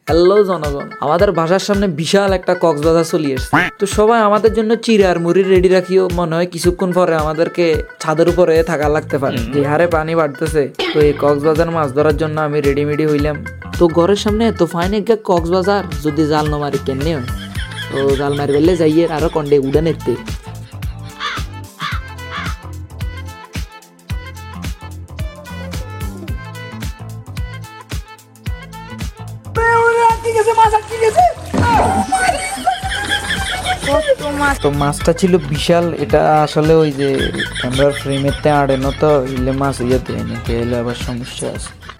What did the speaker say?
Hello জনগণ, আমাদের বাসার সামনে বিশাল একটা কক্সবাজার চলে এসছে। তো সবাই আমাদের জন্য চিড়া আর মুড়ি রেডি রাখিও, মনে হয় কিছুক্ষণ পরে আমাদেরকে ছাদের উপরে থাকা লাগতে পারে, যে হারে পানি বাড়তেছে। তো এই কক্সবাজার মাছ ধরার জন্য আমি রেডিমেডি হইলাম। তো ঘরের সামনে তো ফাইন এক কক্সবাজার, যদি জাল না মারি কেমনি হয়। তো জাল মারি বেলে যাইয়ে আরো কন্ডে উড়ে নিতে। তো মাছটা ছিল বিশাল, এটা আসলে ওই যে ক্যামেরার ফ্রেমের তে আড়ে না, তো ইলে মাছ ইয়ে দেয়নি, আবার সমস্যা আছে।